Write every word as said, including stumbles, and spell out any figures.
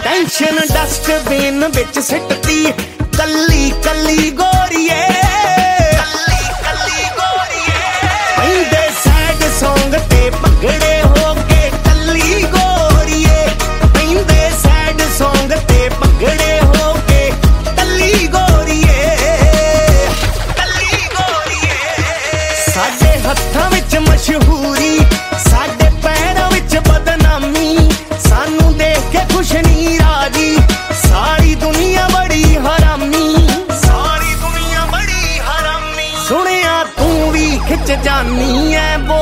Tension dustbin ਵਿੱਚ ਸਿੱਟਦੀ ਕੱਲੀ ਕੱਲੀ ਗੋਰੀਏ, ਕੱਲੀ ਕੱਲੀ ਗੋਰੀਏ। ਪੈਂਦੇ ਸੈਡ ਸੌਂਗ ਤੇ ਭੰਗੜੇ ਹੋ ਕੇ ਕੱਲੀ ਗੋਰੀਏ, ਪੈਂਦੇ ਸੈਡ ਸੌਂਗ ਤੇ ਭੰਗੜੇ ਹੋ ਕੇ ਕੱਲੀ ਗੋਰੀਏ, ਕੱਲੀ ਗੋਰੀਏ। ਸਾਡੇ ਹੱਥਾਂ ਵਿੱਚ ਮਸ਼ਹੂਰੀ, ਸਾਡੇ ਪੈਰਾਂ ਵਿੱਚ ਬਦਨਾਮੀ, ਸਾਨੂੰ ਦੇਖ ਕੇ ਖੁਸ਼ ਨਹੀਂ